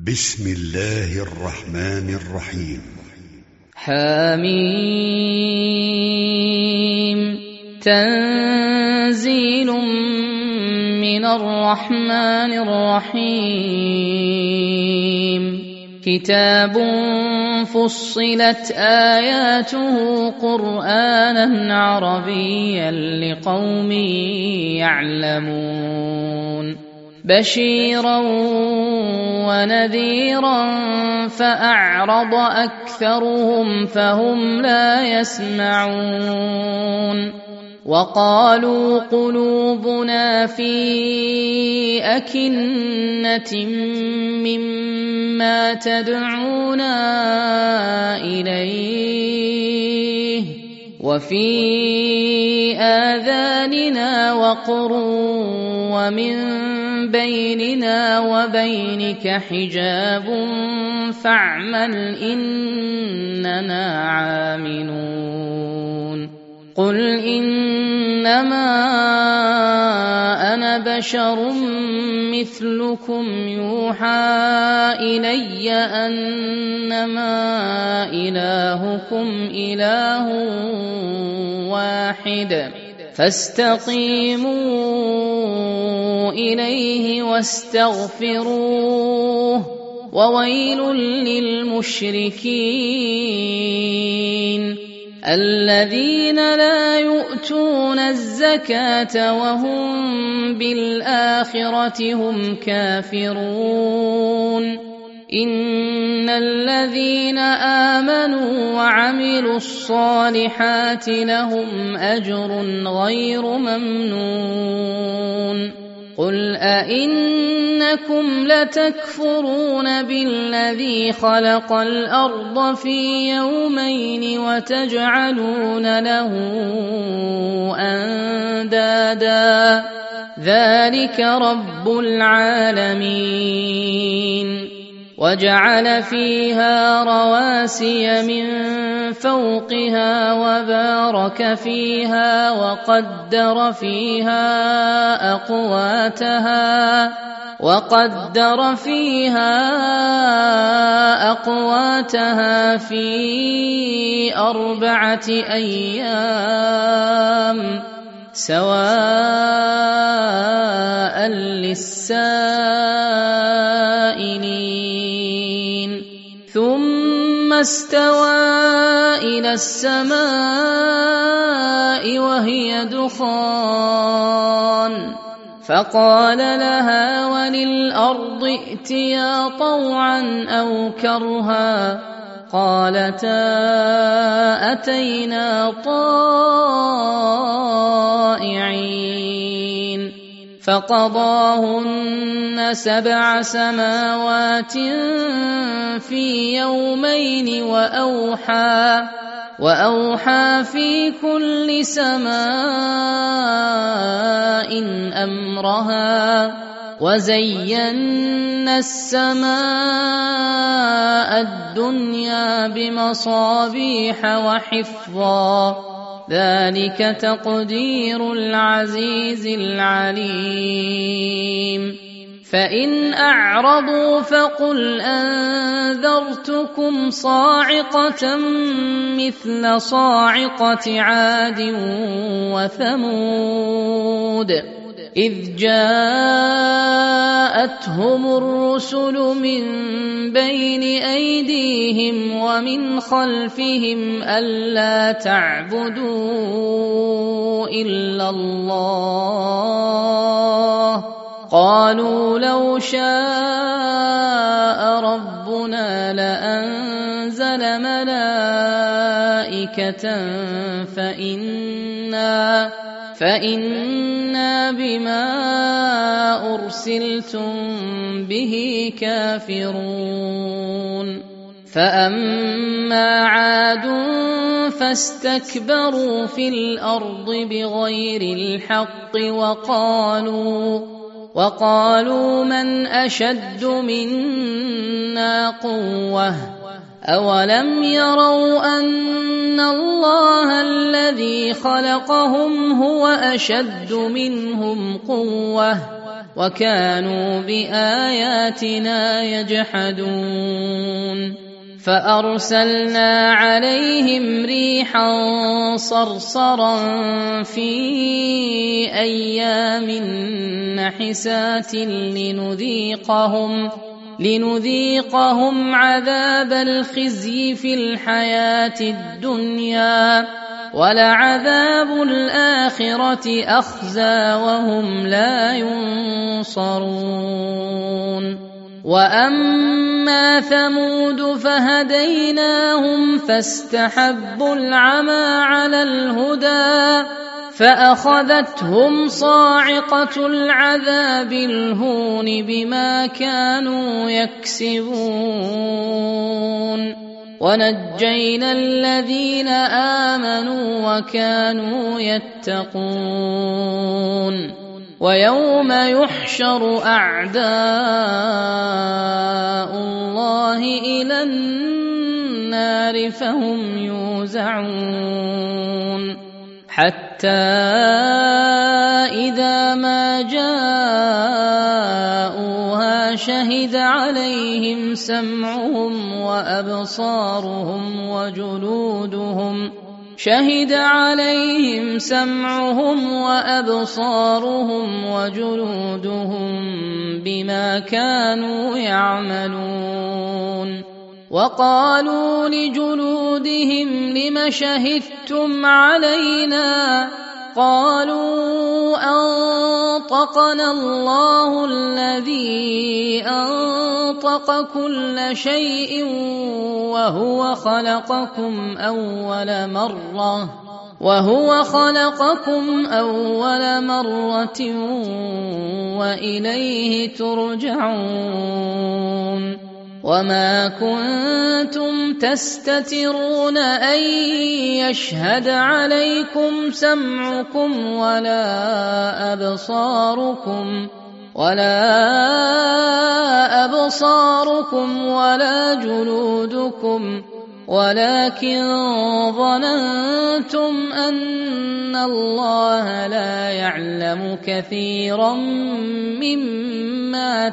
بسم الله الرحمن الرحيم. حميم. تنزيل من الرحمن الرحيم. كتاب فصلت آياته قرآنا عربيا لقوم يعلمون. بشيرا ونذيرا فأعرض أكثرهم فهم لا يسمعون. وقالوا قلوبنا في أكنة مما تدعونا إليه وفي آذاننا وقر ومن بيننا وبينك حجاب فاعمل إننا عاملون. قل إنما أنا بشر مثلكم يوحى إلي أنما إلهكم إله واحد فاستقيموا إليه واستغفروه وويل للمشركين الذين لا يؤتون الزكاة وهم بالآخرة هم كافرون. إن الذين آمنوا وعملوا الصالحات لهم أجر غير ممنون. قل أئنكم لتكفرون بالذي خلق الأرض في يومين وتجعلون له أندادا ذلك رب العالمين. وجعل فيها رواسي من فوقها وبارك فيها وقدر فيها أقواتها في 4 أيام سواء للسائلين. ثم استوى إلى السماء وهي دخان فقال لها وللأرض ائتيا طوعا أو كرها قالتا أتينا طائعين. فقضاهن 7 سماوات في يومين وأوحى في كل سماء أمرها وزينا السماء الدنيا بمصابيح وحفظا ذلك تقدير العزيز العليم. فإن أعرضوا فقل أنذرتكم صاعقة مثل صاعقة عاد وثمود إذ جاءتهم الرسل من بين أيديهم ومن خلفهم ألا تعبدوا إلا الله قالوا لو شاء ربنا لأنزل ملائكة فإنا بما أرسلتم به كافرون. فأما عاد فاستكبروا في الأرض بغير الحق وقالوا من أشد منا قوة أولم يروا أن الله الذي خلقهم هو أشد منهم قوة وكانوا بآياتنا يجحدون فأرسلنا عليهم ريحا صرصرا في أيام نحسات لنذيقهم عذاب الخزي في الحياة الدنيا ولعذاب الآخرة أخزى وهم لا ينصرون وأما ثمود فهديناهم فاستحبوا العمى على الهدى فأخذتهم صاعقة العذاب الهون بما كانوا يكسبون ونجينا الذين آمنوا وكانوا يتقون ويوم يحشر أعداء الله إلى النار فهم يوزعون حتى إذا ما جاءوها شهد عليهم سمعهم وأبصارهم وجلودهم بما كانوا يعملون وقالوا لجلودهم لم شهدتم علينا قالوا أنطقنا الله الذي أنطق كل شيء وهو خلقكم أول مرة وإليه ترجعون وما كنتم تستترون أن يشهد عليكم سمعكم ولا أبصاركم ولا جلودكم ولكن ظننتم أن الله لا يعلم كثيرا مما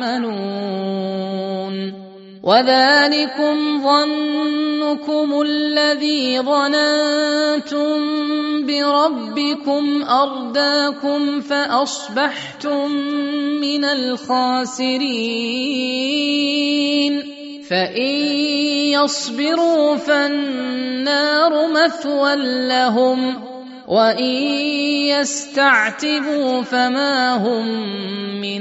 تعملون وذلكم ظنكم الذي ظننتم بربكم أرداكم فأصبحتم من الخاسرين فإن يصبروا فالنار مثوى لهم وإن يستعتبوا فما هم من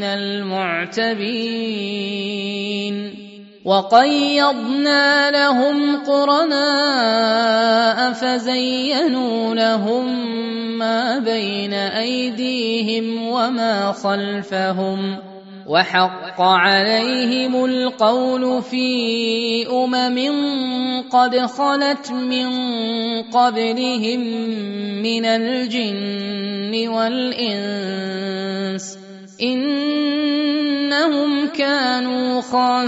المعتبين وقيضنا لهم قرناء فزينوا لهم ما بين أيديهم وما خلفهم وحق عليهم القول في قد خلت من قبلهم من الجن والإنس إنهم كانوا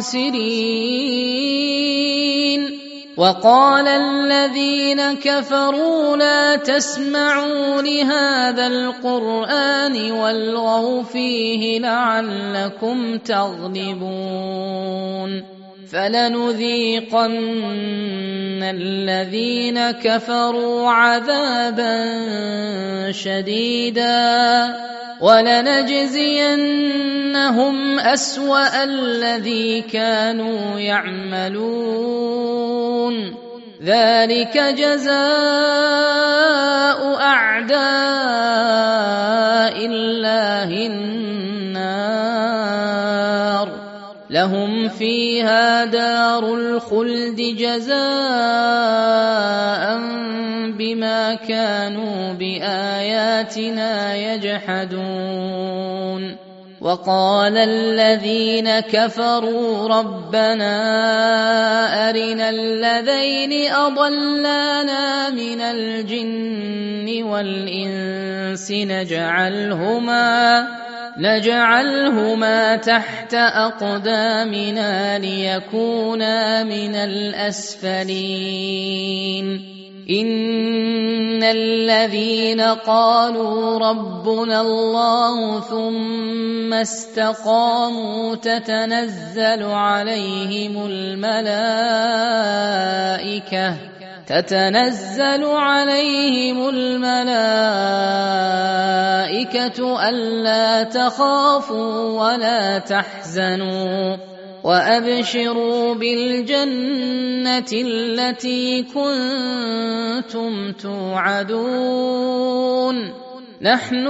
خاسرين وقال الذين كفروا لا تسمعوا لهذا القرآن والغوا فيه لعلكم تغلبون فلنذيقن الذين كفروا عذابا شديدا ولنجزينهم أسوأ الذي كانوا يعملون ذلك جزاء أعداء الله النار لهم فيها دار الخلد جزاء بما كانوا بآياتنا يجحدون وقال الذين كفروا ربنا أرنا الذين أضلانا من الجن والإنس نجعلهما تحت أقدامنا ليكونا من الأسفلين إن الذين قالوا ربنا الله ثم استقاموا تتنزل عليهم الملائكة ألا تخافوا ولا تحزنوا وأبشروا بالجنة التي كنتم توعدون نحن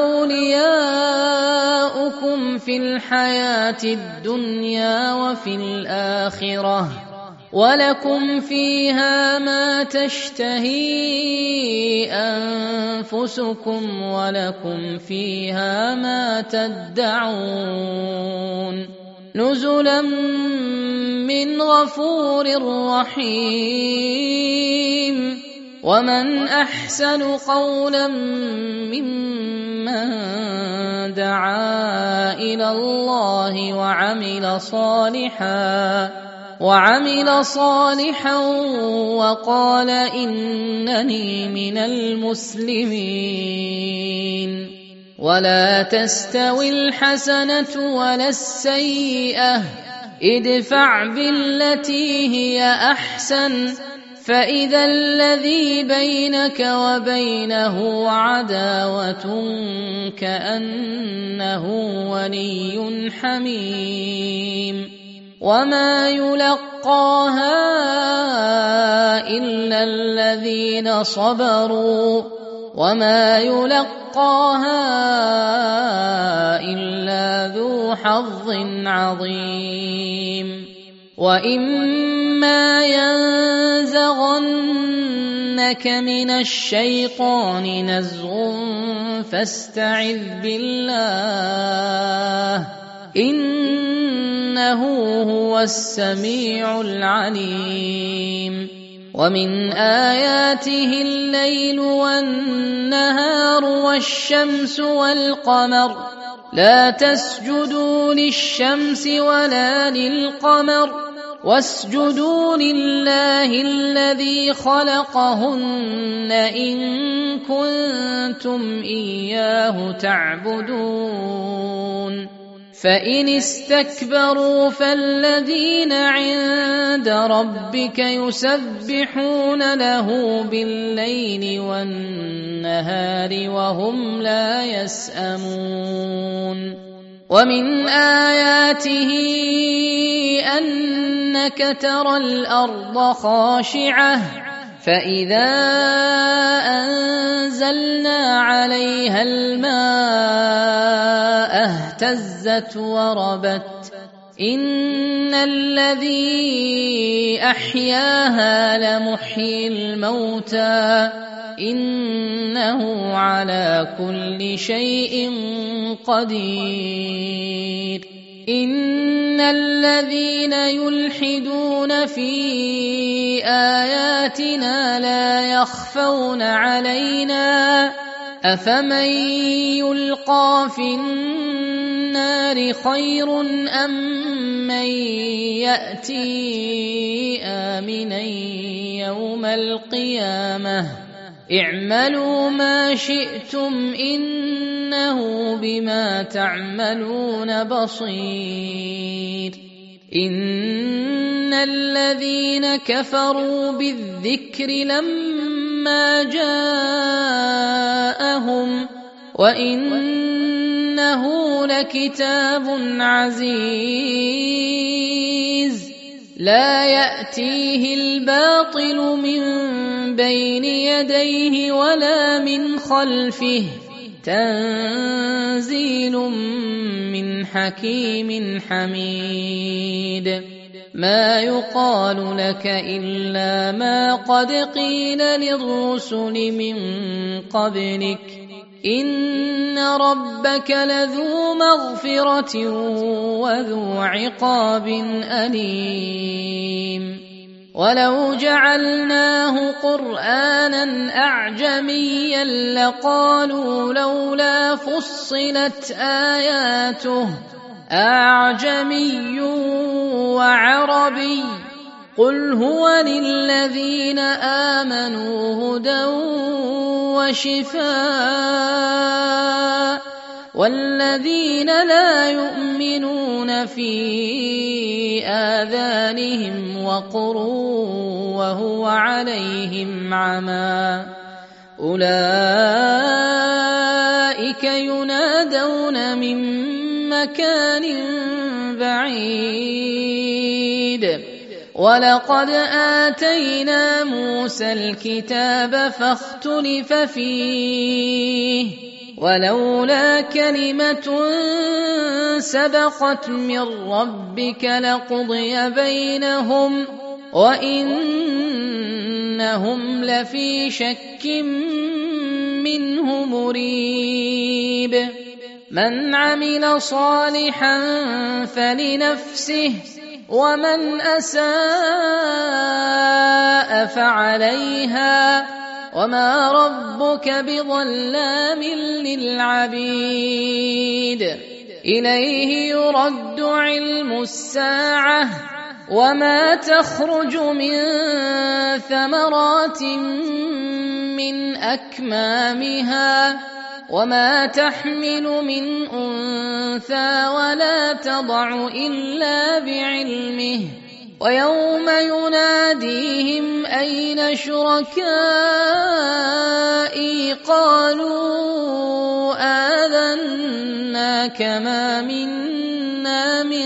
أولياؤكم في الحياة الدنيا وفي الآخرة ولكم فيها ما تشتهي أنفسكم ولكم فيها ما تدعون نزلا من غفور رحيم ومن أحسن قولا ممن دعا إلى الله وعمل صالحا وقال إنني من المسلمين ولا تستوي الحسنة ولا السيئة ادفع بالتي هي أحسن فإذا الذي بينك وبينه عداوة كأنه ولي حميم وما يلقاها إلا الذين صبروا وما يلقاها إلا ذو حظ عظيم وإما ينزغنك من الشيطان نزغ فاستعذ بالله إنه هو السميع العليم ومن آياته الليل والنهار والشمس والقمر لا تسجدوا للشمس ولا للقمر واسجدوا لله الذي خلقهن إن كنتم إياه تعبدون فإن استكبروا فالذين عند ربك يسبحون له بالليل والنهار وهم لا يسأمون ومن آياته أنك ترى الأرض خاشعة فإذا أنزلنا عليها الماء اهتزت وربت إن الذي أحياها لمحيي الموتى إنه على كل شيء قدير إن الذين يلحدون في آياتنا لا يخفون علينا أفمن يلقى في النار خير أم من يأتي آمنا يوم القيامة اعملوا ما شئتم إنه بما تعملون بصير إن الذين كفروا بالذكر لما جاءهم وإنه لكتاب عزيز لا يأتيه الباطل من بين يديه ولا من خلفه تنزيل من حكيم حميد ما يقال لك إلا ما قد قيل للرسل من قبلك إن ربك لذو مغفرة وذو عقاب أليم ولو جعلناه قرآنا أعجميا لقالوا لولا فصلت آياته أعجمي وعربي قل هو للذين آمنوا هدى وشفاء والذين لا يؤمنون في آذانهم وقر وهو عليهم عمى أولئك ينادون من مكان بعيد ولقد آتينا موسى الكتاب فاختلف فيه ولولا كلمة سبقت من ربك لقضي بينهم وإنهم لفي شك منه مريب من عمل صالحا فلنفسه ومن أساء فعليها وما ربك بظلام للعبيد إليه يرد علم الساعة وما تخرج من ثمرات من أكمامها وما تحمل من أنثى ولا تضع إلا بعلمه ويوم يناديهم أين شركائي قالوا آذناك ما منا من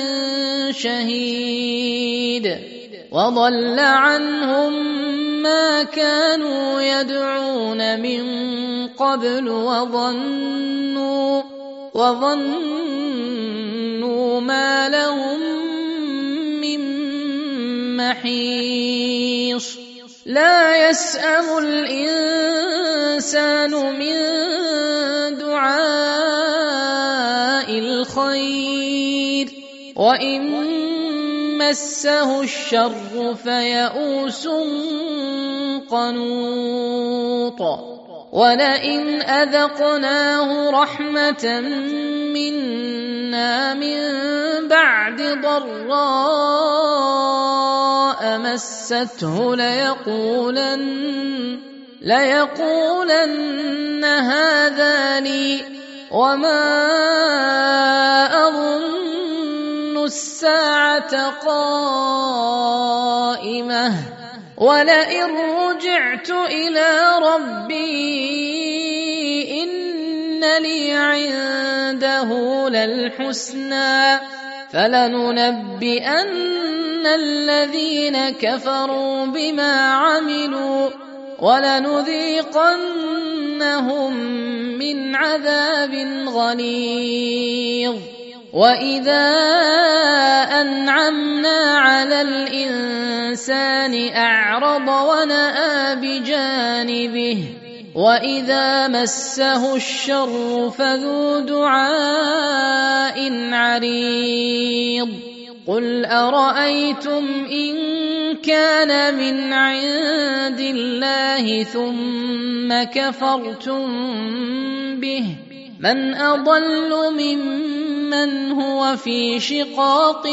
شهيد وضل عنهم ما كانوا يدعون من قبل وظنوا ما لهم من محيص لا يسأم الإنسان من دعاء الخير وإن مسه الشر فيئوس قنوط ولئن أذقناه رحمة منا من بعد ضراء مسته ليقولن هذا لي وما أظن الساعة قائمة ولئن رجعت إلى ربي إن لي عنده للحسنى فلننبئن الذين كفروا بما عملوا ولنذيقنهم من عذاب غليظ وإذا أنعمنا على الإنسان أعرض ونأى بجانبه وإذا مسه الشر فذو دعاء عريض قل أرأيتم إن كان من عند الله ثم كفرتم به من أضل ممن هو في شقاق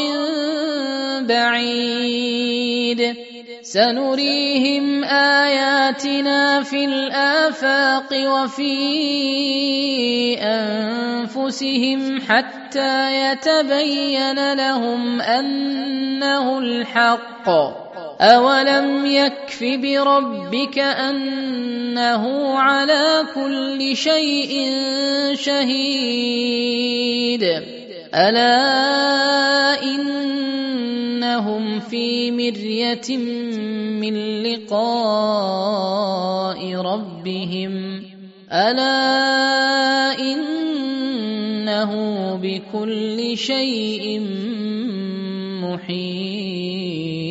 بعيد سنريهم آياتنا في الآفاق وفي أنفسهم حتى يتبين لهم أنه الحق أولم يكف بربك أنه على كل شيء شهيد ألا إنهم في مرية من لقاء ربهم ألا إنه بكل شيء محيط